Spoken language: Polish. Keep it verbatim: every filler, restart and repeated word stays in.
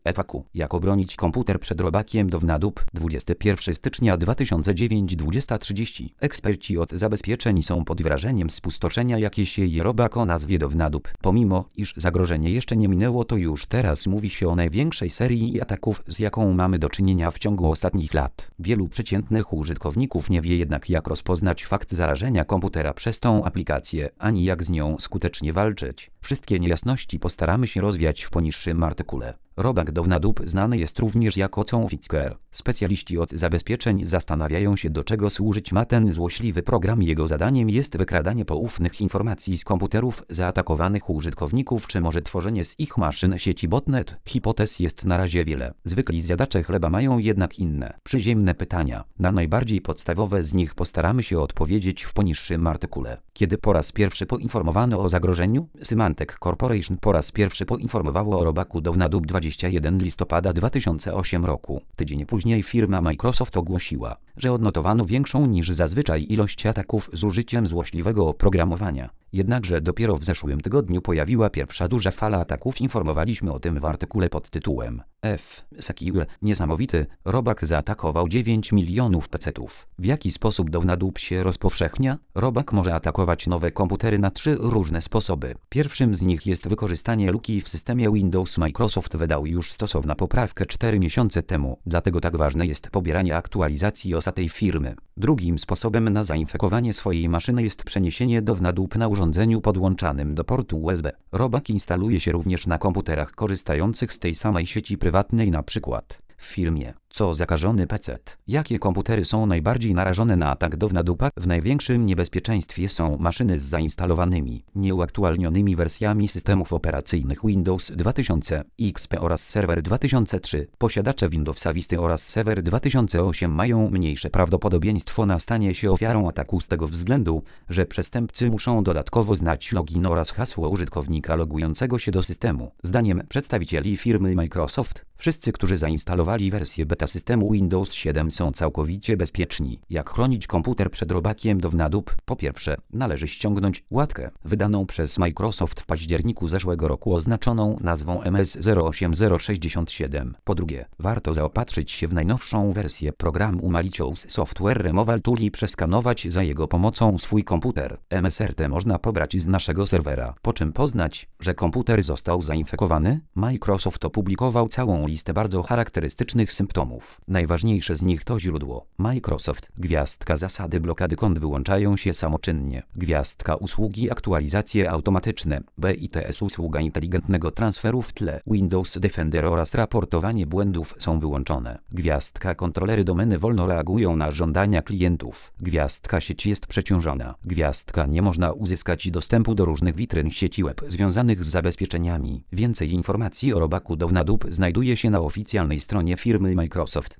F A Q. Jak obronić komputer przed robakiem do wnadób? dwudziestego pierwszego stycznia dwa tysiące dziewiątego, dwudziesta trzydzieści. Eksperci od zabezpieczeń są pod wrażeniem spustoszenia, jakie sieje robak o nazwie do wnadób. Pomimo, iż zagrożenie jeszcze nie minęło, to już teraz mówi się o największej serii ataków, z jaką mamy do czynienia w ciągu ostatnich lat. Wielu przeciętnych użytkowników nie wie jednak, jak rozpoznać fakt zarażenia komputera przez tą aplikację, ani jak z nią skutecznie walczyć. Wszystkie niejasności postaramy się rozwiać w poniższym artykule. Robak do wnadób znany jest również jako Zombie. Specjaliści od zabezpieczeń zastanawiają się, do czego służyć ma ten złośliwy program. Jego zadaniem jest wykradanie poufnych informacji z komputerów zaatakowanych użytkowników, czy może tworzenie z ich maszyn sieci botnet. Hipotez jest na razie wiele. Zwykli zjadacze chleba mają jednak inne, przyziemne pytania. Na najbardziej podstawowe z nich postaramy się odpowiedzieć w poniższym artykule. Kiedy po raz pierwszy poinformowano o zagrożeniu? Symantec Corporation po raz pierwszy poinformowało o robaku do wnadób dwudziestego pierwszego listopada dwa tysiące ósmego roku. Tydzień później firma Microsoft ogłosiła, że odnotowano większą niż zazwyczaj ilość ataków z użyciem złośliwego oprogramowania. Jednakże dopiero w zeszłym tygodniu pojawiła pierwsza duża fala ataków. Informowaliśmy o tym w artykule pod tytułem F-Secure. Niesamowity robak zaatakował dziewięć milionów pecetów. W jaki sposób do wnadób się rozpowszechnia? Robak może atakować nowe komputery na trzy różne sposoby. Pierwszym z nich jest wykorzystanie luki w systemie Windows. Microsoft wydał już stosowną poprawkę cztery miesiące temu, dlatego tak ważne jest pobieranie aktualizacji O S tej firmy. Drugim sposobem na zainfekowanie swojej maszyny jest przeniesienie do wnadób na urządzeniu podłączanym do portu U S B. Robak instaluje się również na komputerach korzystających z tej samej sieci prywatnej, np. w firmie. Co zakażony pecet? Jakie komputery są najbardziej narażone na atak do wnadób? W największym niebezpieczeństwie są maszyny z zainstalowanymi, nieuaktualnionymi wersjami systemów operacyjnych Windows dwa tysiące X P oraz Server dwa tysiące trzy. Posiadacze Windowsa Vista oraz Server dwa tysiące osiem mają mniejsze prawdopodobieństwo na stanie się ofiarą ataku z tego względu, że przestępcy muszą dodatkowo znać login oraz hasło użytkownika logującego się do systemu. Zdaniem przedstawicieli firmy Microsoft, wszyscy, którzy zainstalowali wersję beta systemu Windows siedem, są całkowicie bezpieczni. Jak chronić komputer przed robakiem do wnadób? Po pierwsze, należy ściągnąć łatkę wydaną przez Microsoft w październiku zeszłego roku oznaczoną nazwą M S zero osiem zero sześćdziesiąt siedem. Po drugie, warto zaopatrzyć się w najnowszą wersję programu Malicious Software Removal Tool i przeskanować za jego pomocą swój komputer. M S R T można pobrać z naszego serwera. Po czym poznać, że komputer został zainfekowany? Microsoft opublikował całą listę bardzo charakterystycznych symptomów. Najważniejsze z nich to źródło. Microsoft. Gwiazdka. Zasady blokady kont wyłączają się samoczynnie. Gwiazdka. Usługi aktualizacje automatyczne. B I T S. Usługa inteligentnego transferu w tle. Windows Defender oraz raportowanie błędów są wyłączone. Gwiazdka. Kontrolery domeny wolno reagują na żądania klientów. Gwiazdka. Sieć jest przeciążona. Gwiazdka. Nie można uzyskać dostępu do różnych witryn sieci web związanych z zabezpieczeniami. Więcej informacji o robaku do wnadób znajduje się na oficjalnej stronie firmy Microsoft.